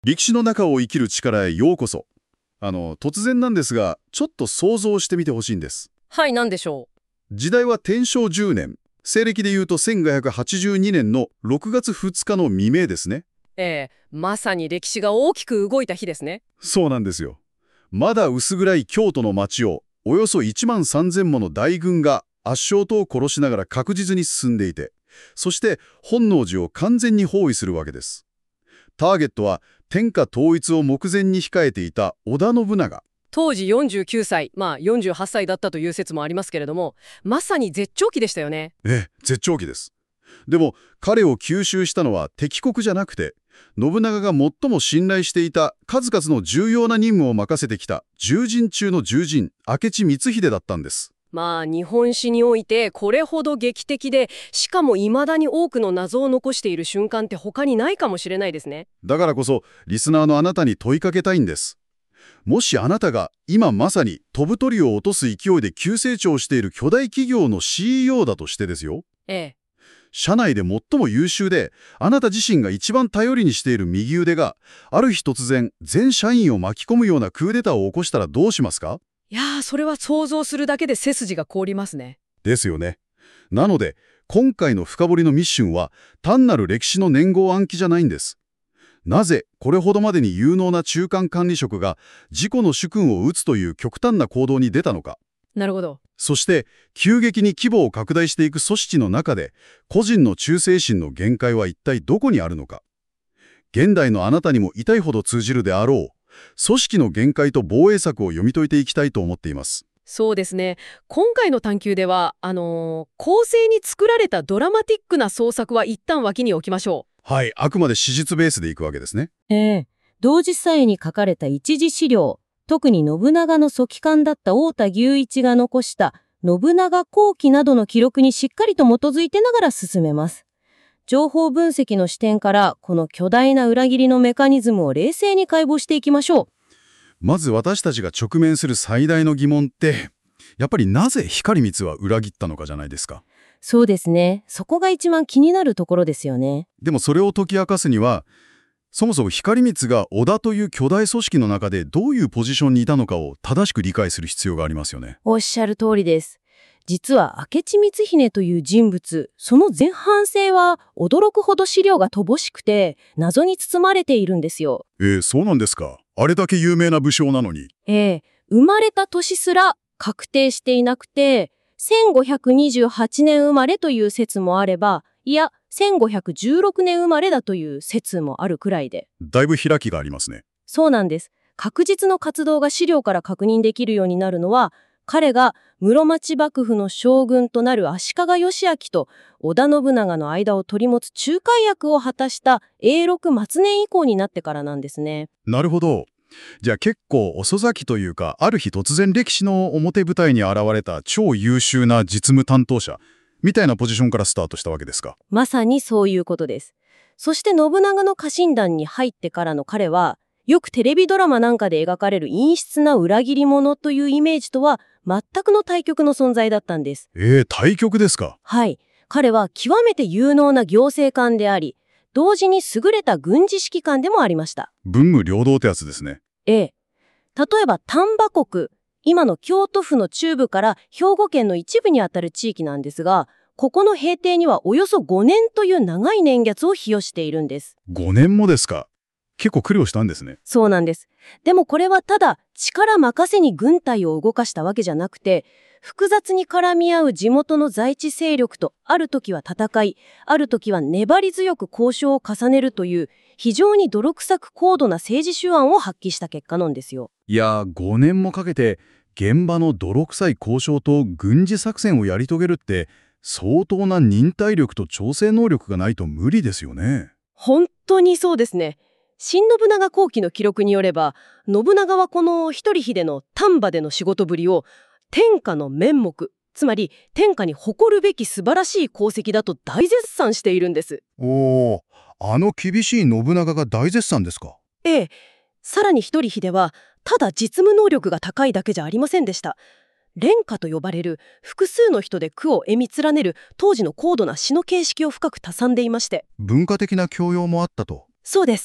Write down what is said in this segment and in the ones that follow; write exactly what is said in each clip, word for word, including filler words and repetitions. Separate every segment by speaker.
Speaker 1: 歴史の中を生きる力へようこそ。あの、突然なんですが、ちょっと想像してみてほしいんです。
Speaker 2: はい、なんでしょ
Speaker 1: 時代は天正じゅうねん。西暦で言うとせんごひゃくはちじゅうにねんのろくがつふつかの未明ですね。
Speaker 2: う。ええ、まさに歴史が大きく動いた日ですね。
Speaker 1: そうなんですよ。まだ薄暗い京都の街を、およそいちまんさんぜんもの大軍が圧勝党を殺しながら確実に進んでいて、そして本能寺を完全に包囲するわけです。ターゲットは天下統一を目前に控えていた織田信長。
Speaker 2: 当時よんじゅうきゅうさい、まあよんじゅうはっさいだったという説もありますけれども、まさに絶頂期でしたよね。
Speaker 1: ええ、絶頂期です。でも彼を吸収したのは敵国じゃなくて、信長が最も信頼していた数々の重要な任務を任せてきた重臣中の重臣、明智光秀だったんです。
Speaker 2: まあ日本史においてこれほど劇的で、しかも未だに多くの謎を残している瞬間って他にないかもしれないですね。
Speaker 1: だからこそリスナーのあなたに問いかけたいんです。もしあなたが今まさに飛ぶ鳥を落とす勢いで急成長している巨大企業の シーイーオー だとしてですよ。
Speaker 2: ええ。
Speaker 1: 社内で最も優秀で、あなた自身が一番頼りにしている右腕が、ある日突然、全社員を巻き込むようなクーデターを起こしたらどうしますか？
Speaker 2: いやー、それは想像するだけで背筋が凍りますね。
Speaker 1: ですよね。なので、今回の深掘りのミッションは、単なる歴史の年号暗記じゃないんです。なぜ、これほどまでに有能な中間管理職が、自己の主君を打つという極端な行動に出たのか。
Speaker 2: なるほど。
Speaker 1: そして、急激に規模を拡大していく組織の中で、個人の忠誠心の限界は一体どこにあるのか。現代のあなたにも痛いほど通じるであろう、組織の限界と防衛策を読み解いていきたいと思っています。
Speaker 2: そうですね。今回の探究では、あのー公正に作られたドラマティックな創作は一旦脇に置きましょ
Speaker 1: はい、あくまで史実ベースでいくわけですね。
Speaker 3: ええ、同時際に書かれた一次資料、特に信長の側官だった太田牛一が残した信長後記などの記録にしっかりと基づいてながら進めます。情報分析の視点からこの巨大な裏切りのメカニズムを冷静に解剖していきましょう。
Speaker 1: まず私たちが直面する最大の疑問って、やっぱりなぜ光光は裏切ったのかじゃないですか。
Speaker 3: そうですね。そこが一番気になるところですよね。
Speaker 1: でもそれを解き明かすには、そもそも光光が織田という巨大組織の中でどういうポジションにいたのかを正しく理解する必要がありますよね。
Speaker 3: おっしゃる通りです。実は明智光秀という人物、その前半生は驚くほど資料が乏しくて謎に包まれているんですよ。
Speaker 1: えー、そうなんですか。あれだけ有名な武将なのに。
Speaker 3: ええ、生まれた年すら確定していなくて、せんごひゃくにじゅうはちねん生まれという説もあれば、いや、せんごひゃくじゅうろくねん生まれだという説もあるくらいで。
Speaker 1: だいぶ開きがありますね。
Speaker 3: そうなんです。確実の活動が資料から確認できるようになるのは、彼が室町幕府の将軍となる足利義昭と織田信長の間を取り持つ仲介役を果たした永禄末年以降になってからなんですね。
Speaker 1: なるほど。じゃあ結構遅咲きというか、ある日突然歴史の表舞台に現れた超優秀な実務担当者みたいなポジションからスタートしたわけですか。
Speaker 3: まさにそういうことです。そして信長の家臣団に入ってからの彼は、よくテレビドラマなんかで描かれる陰湿な裏切り者というイメージとは全くの対極の存在だったんです。
Speaker 1: えー、対極ですか。
Speaker 3: はい。彼は極めて有能な行政官であり、同時に優れた軍事指揮官でもありました。
Speaker 1: 文武両道ってやつですね。
Speaker 3: ええ。例えば丹波国、今の京都府の中部から兵庫県の一部にあたる地域なんですが、ここの平定にはおよそごねんという長い年月を費やしているんです。
Speaker 1: ごねんもですか。結構苦労したんですね。
Speaker 3: そうなんです。でもこれはただ力任せに軍隊を動かしたわけじゃなくて、複雑に絡み合う地元の在地勢力とある時は戦い、ある時は粘り強く交渉を重ねるという非常に泥臭く高度な政治手腕を発揮した結果なんですよ。
Speaker 1: いやー、ごねんもかけて現場の泥臭い交渉と軍事作戦をやり遂げるって相当な忍耐力と調整能力がないと無理ですよね。
Speaker 2: 本当にそうですね。新信長後期の記録によれば、信長はこの一人秀の丹波での仕事ぶりを天下の面目、つまり天下に誇るべき素晴らしい功績だと大絶賛しているんです。
Speaker 1: おー、あの厳しい信長が大絶賛ですか。
Speaker 2: ええ、さらに一人秀はただ実務能力が高いだけじゃありませんでした。連歌と呼ばれる複数の人で句を得み連ねる当時の高度な詩の形式を深く多産でいまして。
Speaker 1: 文化的な教養もあったと。
Speaker 2: そうです。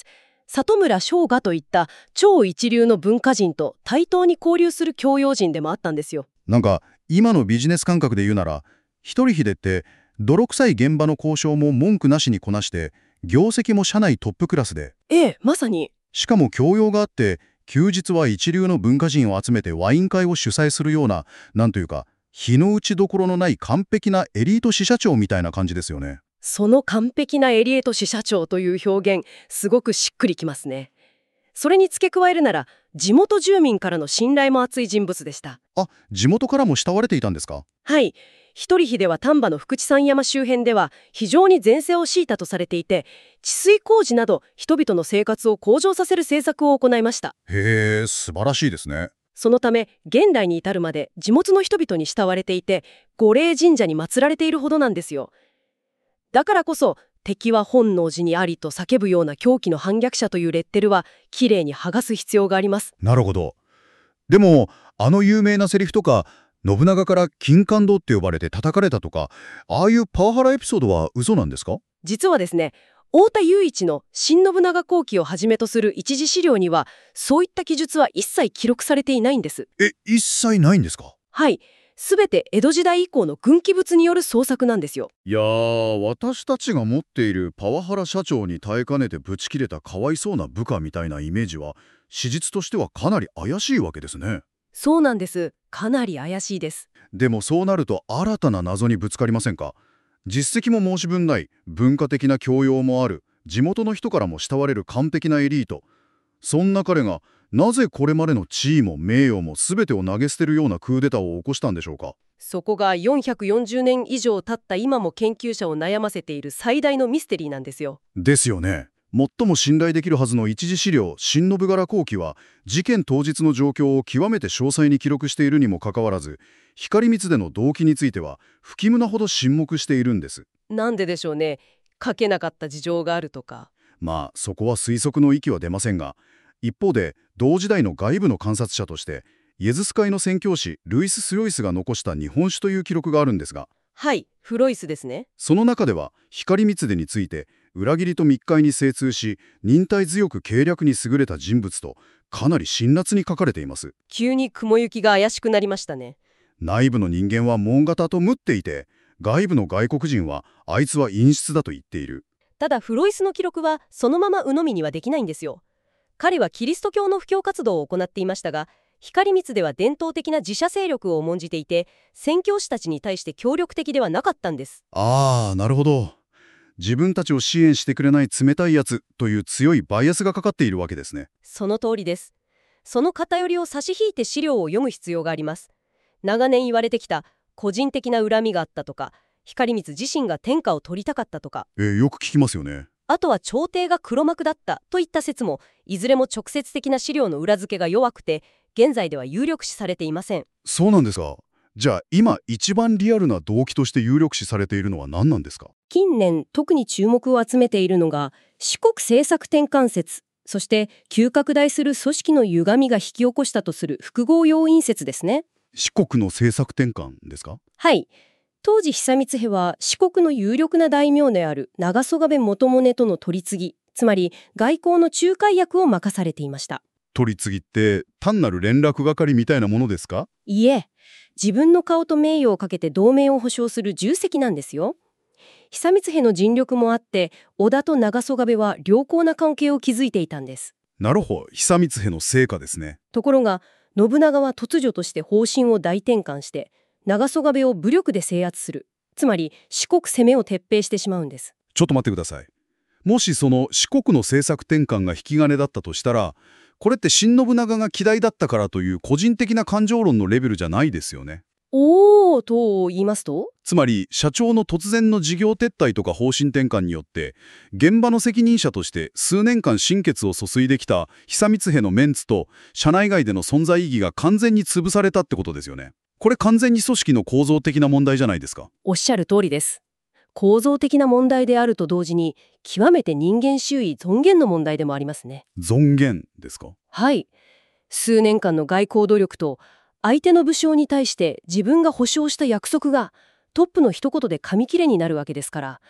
Speaker 2: 里村翔雅といった超一流の文化人と対等に交流する教養人でもあったんですよ。
Speaker 1: なんか今のビジネス感覚で言うなら、一人秀って泥臭い現場の交渉も文句なしにこなして、業績も社内トップクラスで、
Speaker 2: ええ、まさに。
Speaker 1: しかも教養があって、休日は一流の文化人を集めてワイン会を主催するような、なんというか、日の打ちどころのない完璧なエリート支社長みたいな感じですよね。
Speaker 2: その完璧なエリート支社長という表現、すごくしっくりきますね。それに付け加えるなら、地元住民からの信頼も厚い人物でした。
Speaker 1: あ、地元からも慕われていたんですか？
Speaker 2: はい。一人秀は丹波の福知山山周辺では非常に全盛を敷いたとされていて、治水工事など人々の生活を向上させる政策を行いました。
Speaker 1: へえ、素晴らしいですね。
Speaker 2: そのため、現代に至るまで地元の人々に慕われていて、御霊神社に祀られているほどなんですよ。だからこそ、敵は本能寺にありと叫ぶような狂気の反逆者というレッテルは、きれいに剥がす必要があります。
Speaker 1: なるほど。でも、あの有名なセリフとか、信長から金環道って呼ばれて叩かれたとか、ああいうパワハラエピソードは嘘なんですか？
Speaker 2: 実はですね、太田雄一の新信長公記をはじめとする一次資料には、そういった記述は一切記録されていないんです。
Speaker 1: え、一切ないんですか？
Speaker 2: はい。すべて江戸時代以降の軍記物による創作なんですよ。
Speaker 1: いやー、私たちが持っているパワハラ社長に耐えかねてぶち切れたかわいそうな部下みたいなイメージは、史実としてはかなり怪しいわけですね。
Speaker 2: そうなんです。かなり怪しいです。
Speaker 1: でもそうなると新たな謎にぶつかりませんか？実績も申し分ない、文化的な教養もある、地元の人からも慕われる完璧なエリート。そんな彼が、なぜこれまでの地位も名誉も全てを投げ捨てるようなクーデターを起こしたんでしょうか？
Speaker 2: そこがよんひゃくよんじゅうねん以上経った今も研究者を悩ませている最大のミステリーなんですよ。
Speaker 1: ですよね。最も信頼できるはずの一次資料、新信柄公記は、事件当日の状況を極めて詳細に記録しているにもかかわらず、光光での動機については、不気味なほど沈黙しているんです。
Speaker 2: なんででしょうね。書けなかった事情があるとか。
Speaker 1: まあ、そこは推測の域は出ませんが、一方で、同時代の外部の観察者として、イエズス会の宣教師、ルイス・スヨイスが残した日本史という記録があるんですが、
Speaker 2: はい、フロイスですね。
Speaker 1: その中では、光光でについて、裏切りと密会に精通し、忍耐強く計略に優れた人物と、かなり辛辣に書かれています。
Speaker 2: 急に雲行きが怪しくなりましたね。
Speaker 1: 内部の人間は門型と縫っていて、外部の外国人は、あいつは陰湿だと言っている。
Speaker 2: ただフロイスの記録はそのまま鵜呑みにはできないんですよ。彼はキリスト教の布教活動を行っていましたが、光光では伝統的な自社勢力を重んじていて、宣教師たちに対して協力的ではなかったんです。
Speaker 1: ああ、なるほど。自分たちを支援してくれない冷たいやつという強いバイアスがかかっているわけですね。
Speaker 2: その通りです。その偏りを差し引いて資料を読む必要があります。長年言われてきた個人的な恨みがあったとか、光光自身が天下を取りたかったとか、
Speaker 1: えー、よく聞きますよね。
Speaker 2: あとは朝廷が黒幕だったといった説も、いずれも直接的な資料の裏付けが弱くて、現在では有力視されていません。
Speaker 1: そうなんですか。じゃあ今一番リアルな動機として有力視されているのは何なんですか？
Speaker 2: 近年特に注目を集めているのが四国政策転換説、そして急拡大する組織の歪みが引き起こしたとする複合要因説ですね。
Speaker 1: 四国の政策転換ですか？
Speaker 2: はい。当時久光兵は四国の有力な大名である長曽我部元宗との取り次ぎ、つまり外交の仲介役を任されていました。
Speaker 1: 取り次ぎって単なる連絡係みたいなものですか？
Speaker 2: いいえ、自分の顔と名誉をかけて同盟を保証する重責なんですよ。久光兵の尽力もあって、織田と長曽我部は良好な関係を築いていたんです。
Speaker 1: なるほど、久光兵の成果ですね。
Speaker 2: ところが信長は突如として方針を大転換して、長曽我部を武力で制圧する、つまり四国攻めを撤兵してしまうんです。
Speaker 1: ちょっと待ってください。もしその四国の政策転換が引き金だったとしたら、これって新信長が嫌いだったからという個人的な感情論のレベルじゃないですよね。
Speaker 2: おーと言いますと？
Speaker 1: つまり社長の突然の事業撤退とか方針転換によって現場の責任者として数年間心血を注いできた久光兵のメンツと社内外での存在意義が完全に潰されたってことですよね。これ完全に組織の構造的な問題じゃないですか。
Speaker 2: おっしゃる通りです。構造的な問題であると同時に極めて人間周囲尊厳の問題でもありますね。
Speaker 1: 尊厳ですか？
Speaker 2: はい。数年間の外交努力と相手の武将に対して自分が保証した約束がトップの一言で紙切れになるわけですから、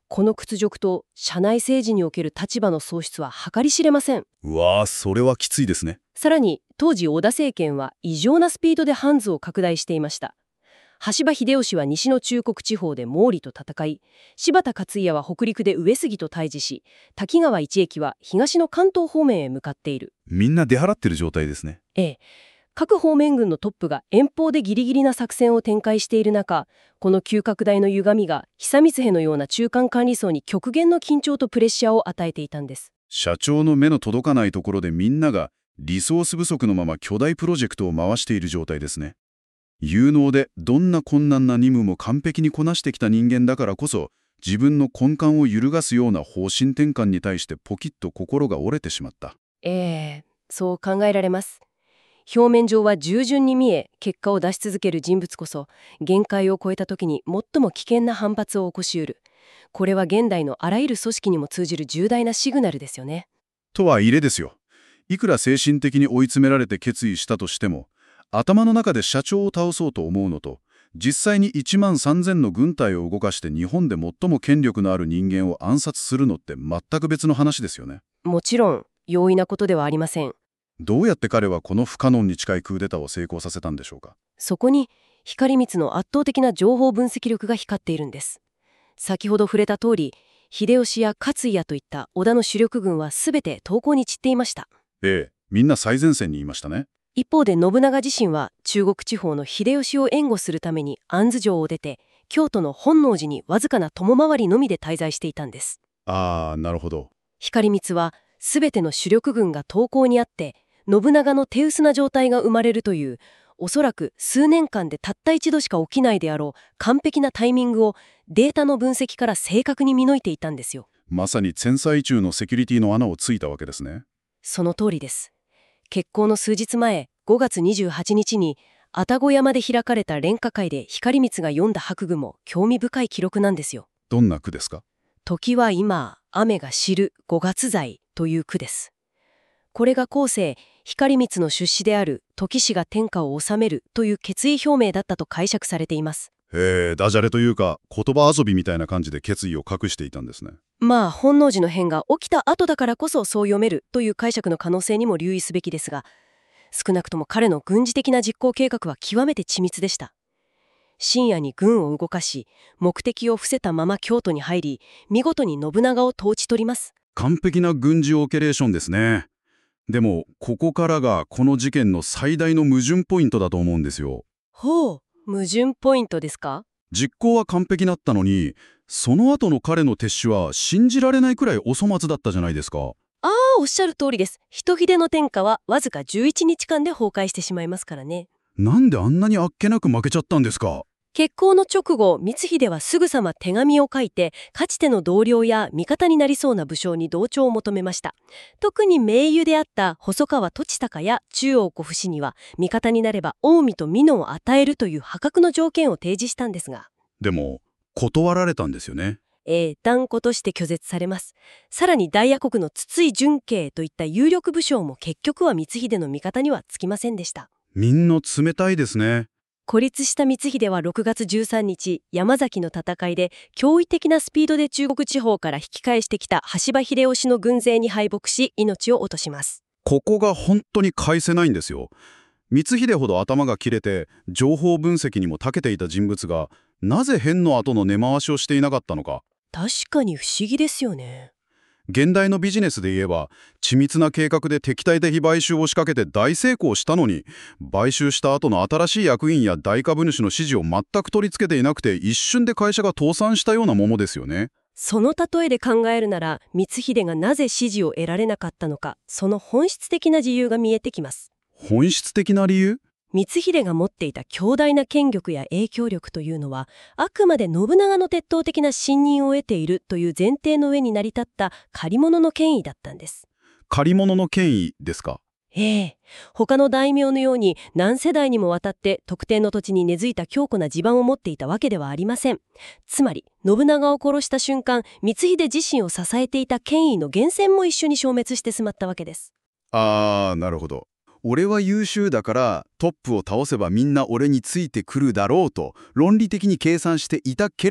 Speaker 2: この屈辱と社内政治における立場の喪失は計り知れません。
Speaker 1: うわー、それはきついですね。
Speaker 2: さらに当時織田政権は異常なスピードでハンズを拡大していました。羽柴秀吉は西の中国地方で毛利と戦い、柴田勝家は北陸で上杉と対峙し、滝川一益は東の関東方面へ向かっている。
Speaker 1: みんな出払ってる状態ですね。
Speaker 2: ええ。各方面軍のトップが遠方でギリギリな作戦を展開している中、この急拡大の歪みが久光兵のような中間管理層に極限の緊張とプレッシャーを与えていたんです。
Speaker 1: 社長の目の届かないところでみんながリソース不足のまま巨大プロジェクトを回している状態ですね。有能でどんな困難な任務も完璧にこなしてきた人間だからこそ、自分の根幹を揺るがすような方針転換に対してポキッと心が折れてしまった。
Speaker 2: ええ、そう考えられます。表面上は従順に見え結果を出し続ける人物こそ、限界を超えた時に最も危険な反発を起こしうる。これは現代のあらゆる組織にも通じる重大なシグナルですよね。
Speaker 1: とは異例ですよ。いくら精神的に追い詰められて決意したとしても、頭の中で社長を倒そうと思うのと、実際にいちまんさんぜんの軍隊を動かして日本で最も権力のある人間を暗殺するのって全く別の話ですよね。
Speaker 2: もちろん容易なことではありません。
Speaker 1: どうやって彼はこの不可能に近いクーデターを成功させたんでしょうか。
Speaker 2: そこに光光の圧倒的な情報分析力が光っているんです。先ほど触れた通り、秀吉や勝家といった織田の主力軍は全て投降に散っていました。
Speaker 1: ええ、みんな最前線にいましたね。
Speaker 2: 一方で信長自身は中国地方の秀吉を援護するために安土城を出て、京都の本能寺にわずかな共回りのみで滞在していたんです。
Speaker 1: ああ、なるほど。
Speaker 2: 光光は全ての主力軍が投降にあって、信長の手薄な状態が生まれるという、おそらく数年間でたった一度しか起きないであろう完璧なタイミングをデータの分析から正確に見抜いていたんですよ。
Speaker 1: まさに前菜中のセキュリティの穴をついたわけですね。
Speaker 2: その通りです。決行の数日前、ごがつにじゅうはちにちに愛宕山で開かれた連歌会で光光が読んだ白句も興味深い記録なんですよ。
Speaker 1: どんな句ですか？
Speaker 2: 時は今、雨が知るごがつ罪という句です。これが後世、光光の出資である時氏が天下を治めるという決意表明だったと解釈されています。
Speaker 1: へえ、ダジャレというか言葉遊びみたいな感じで決意を隠していたんですね。
Speaker 2: まあ本能寺の変が起きた後だからこそそう読めるという解釈の可能性にも留意すべきですが、少なくとも彼の軍事的な実行計画は極めて緻密でした。深夜に軍を動かし、目的を伏せたまま京都に入り、見事に信長を統治取ります。
Speaker 1: 完璧な軍事オペレーションですね。でもここからがこの事件の最大の矛盾ポイントだと思うんですよ。
Speaker 2: ほう、矛盾ポイントですか？
Speaker 1: 実行は完璧だったのに、その後の彼の撤収は信じられないくらいお粗末だったじゃないですか。
Speaker 2: ああ、おっしゃる通りです。人秀の天下はわずかじゅういちにちかんで崩壊してしまいますからね。
Speaker 1: なんであんなにあっけなく負けちゃったんですか？
Speaker 2: 決行の直後、光秀はすぐさま手紙を書いて、かつての同僚や味方になりそうな武将に同調を求めました。特に盟友であった細川時隆や中央小府氏には、味方になれば近江と美濃を与えるという破格の条件を提示したんですが。
Speaker 1: でも断られたんですよね。
Speaker 2: ええ、断固として拒絶されます。さらに大野国の筒井淳慶といった有力武将も結局は光秀の味方にはつきませんでした。
Speaker 1: みんな冷たいですね。
Speaker 2: 孤立した光秀はろくがつじゅうさんにち、山崎の戦いで驚異的なスピードで中国地方から引き返してきた羽柴秀吉の軍勢に敗北し、命を落とします。
Speaker 1: ここが本当に返せないんですよ。光秀ほど頭が切れて情報分析にも長けていた人物が、なぜ変の後の根回しをしていなかったのか。
Speaker 2: 確かに不思議ですよね。
Speaker 1: 現代のビジネスで言えば、緻密な計画で敵対的買収を仕掛けて大成功したのに、買収した後の新しい役員や大株主の指示を全く取り付けていなくて、一瞬で会社が倒産したようなものですよね。
Speaker 2: その例えで考えるなら、光秀がなぜ支持を得られなかったのか、その本質的な理由が見えてきます。
Speaker 1: 本質的な理由？
Speaker 2: 光秀が持っていた強大な権力や影響力というのは、あくまで信長の鉄頭的な信任を得ているという前提の上に成り立った借り物の権威だったんです。
Speaker 1: 借り物の権威ですか？
Speaker 2: ええ、他の大名のように何世代にもわたって特定の土地に根付いた強固な地盤を持っていたわけではありません。つまり、信長を殺した瞬間、光秀自身を支えていた権威の源泉も一緒に消滅してしまったわけです。
Speaker 1: あー、なるほど。俺は優秀だからトップを倒せばみんな俺についてくるだろうと論理的に計算していたけれど、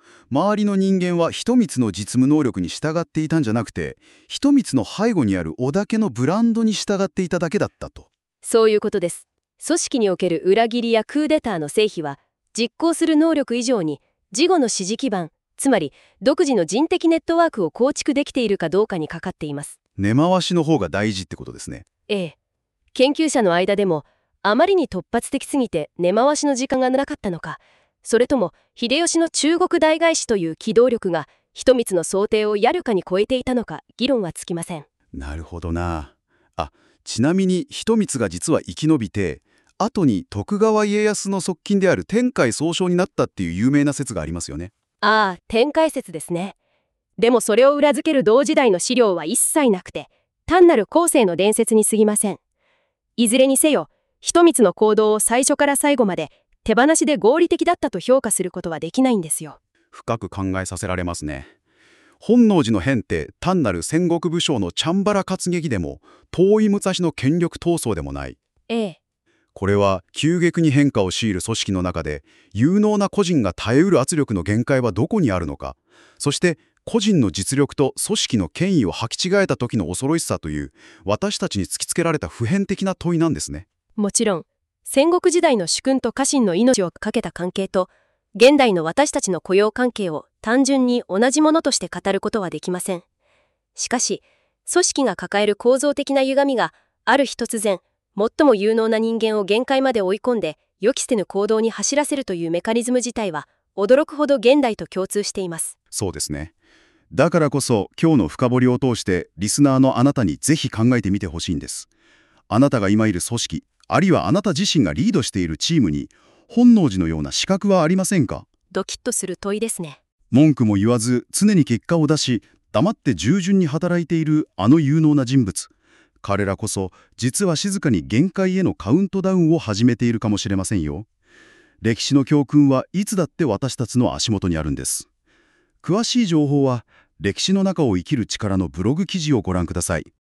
Speaker 1: 周りの人間は人光の実務能力に従っていたんじゃなくて、人光の背後にある織田家のブランドに従っていただけだったと。
Speaker 2: そういうことです。組織における裏切りやクーデターの成否は、実行する能力以上に事後の指示基盤、つまり独自の人的ネットワークを構築できているかどうかにかかっています。
Speaker 1: 根回しの方が大事ってことですね。
Speaker 2: ええ。研究者の間でも、あまりに突発的すぎて根回しの時間がなかったのか、それとも秀吉の中国大返しという機動力が人光の想定をやるかに超えていたのか、議論はつきません。
Speaker 1: なるほどな。あ、ちなみに人光が実は生き延びて、後に徳川家康の側近である天海総将になったっていう有名な説がありますよね。
Speaker 2: ああ、天海説ですね。でもそれを裏付ける同時代の資料は一切なくて、単なる後世の伝説に過ぎません。いずれにせよ、人光の行動を最初から最後まで手放しで合理的だったと評価することはできないんですよ。
Speaker 1: 深く考えさせられますね。本能寺の変って単なる戦国武将のチャンバラ活劇でも、遠い昔の権力闘争でもない。
Speaker 2: ええ。
Speaker 1: これは急激に変化を強いる組織の中で、有能な個人が耐えうる圧力の限界はどこにあるのか、そして個人の実力と組織の権威を履き違えた時の恐ろしさという、私たちに突きつけられた普遍的な問いなんですね。
Speaker 2: もちろん、戦国時代の主君と家臣の命をかけた関係と、現代の私たちの雇用関係を単純に同じものとして語ることはできません。しかし、組織が抱える構造的な歪みが、ある日突然、最も有能な人間を限界まで追い込んで、予期せぬ行動に走らせるというメカニズム自体は、驚くほど現代と共通しています。
Speaker 1: そうですね。だからこそ、今日の深掘りを通して、リスナーのあなたにぜひ考えてみてほしいんです。あなたが今いる組織、あるいはあなた自身がリードしているチームに、本能寺のような資格はありませんか？
Speaker 2: ドキッとする問いですね。
Speaker 1: 文句も言わず、常に結果を出し、黙って従順に働いているあの有能な人物。彼らこそ、実は静かに限界へのカウントダウンを始めているかもしれませんよ。歴史の教訓はいつだって私たちの足元にあるんです。詳しい情報は、歴史の中を生きる力のブログ記事をご覧ください。